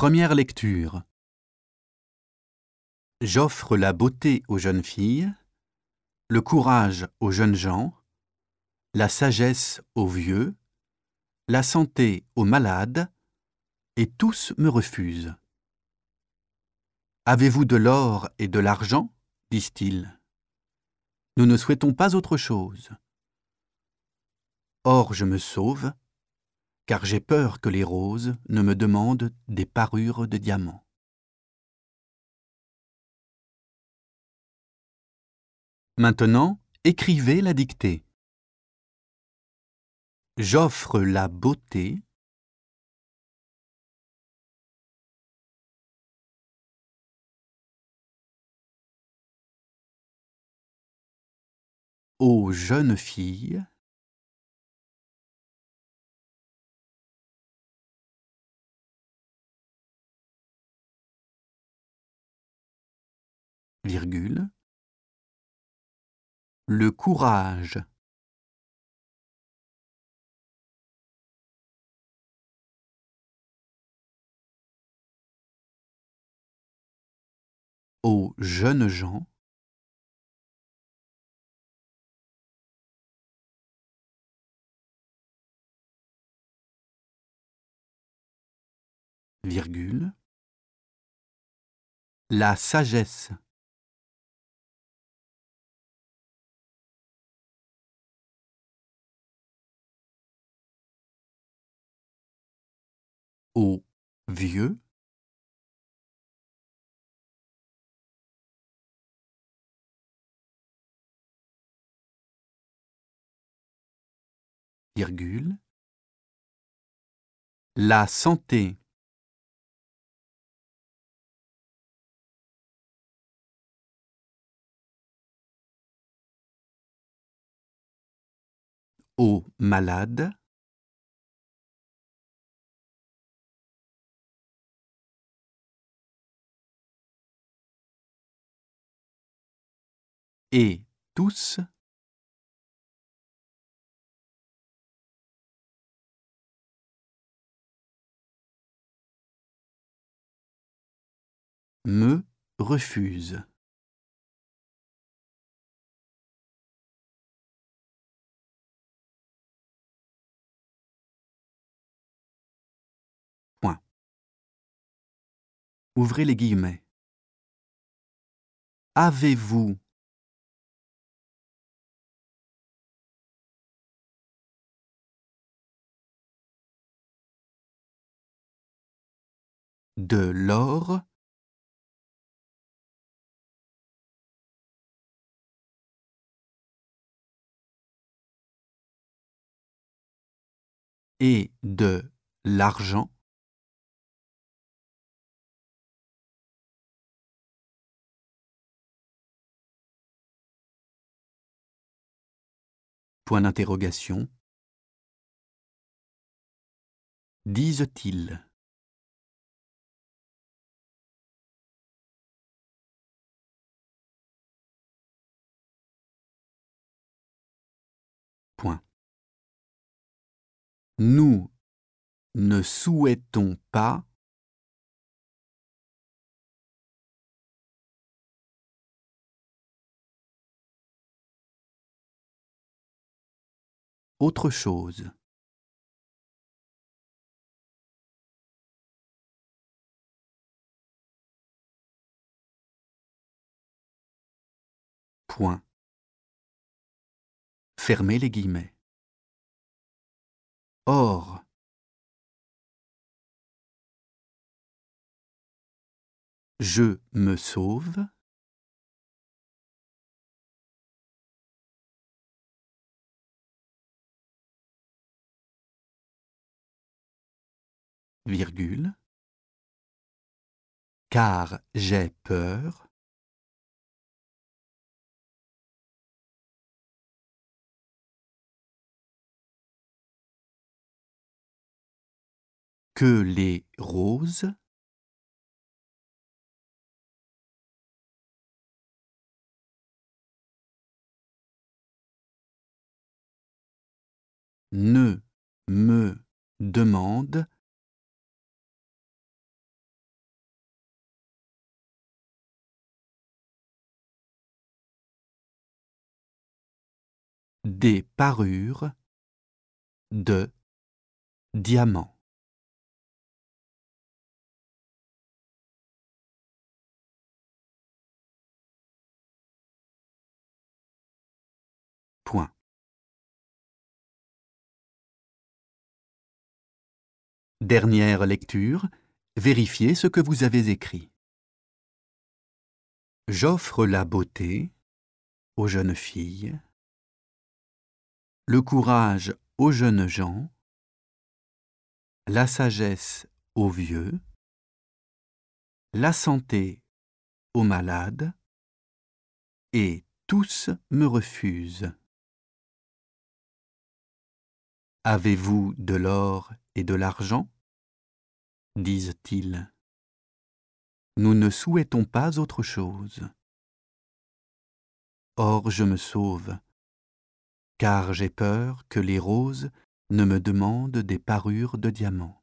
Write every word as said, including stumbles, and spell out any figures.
Première lecture. J'offre la beauté aux jeunes filles, le courage aux jeunes gens, la sagesse aux vieux, la santé aux malades, et tous me refusent. Avez-vous de l'or et de l'argent ? Disent-ils. Nous ne souhaitons pas autre chose. Or je me sauve, car j'ai peur que les roses ne me demandent des parures de diamants. Maintenant, écrivez la dictée. J'offre la beauté aux jeunes filles, virgule, le courage aux jeunes gens, virgule, la sagesse aux vieux, virgule, la santé aux malades, et tous me refusent. Point. Ouvrez les guillemets. Avez-vous de l'or et de l'argent ? Point d'interrogation. Disent-ils. Point. Nous ne souhaitons pas autre chose. Point. Fermez les guillemets. Or, je me sauve, virgule, car j'ai peur que les roses ne me demandent des parures de diamants. Point. Dernière lecture, vérifiez ce que vous avez écrit. J'offre la beauté aux jeunes filles, le courage aux jeunes gens, la sagesse aux vieux, la santé aux malades, et tous me refusent. Avez-vous de l'or et de l'argent ? Disent-ils. Nous ne souhaitons pas autre chose. Or je me sauve, car j'ai peur que les roses ne me demandent des parures de diamants.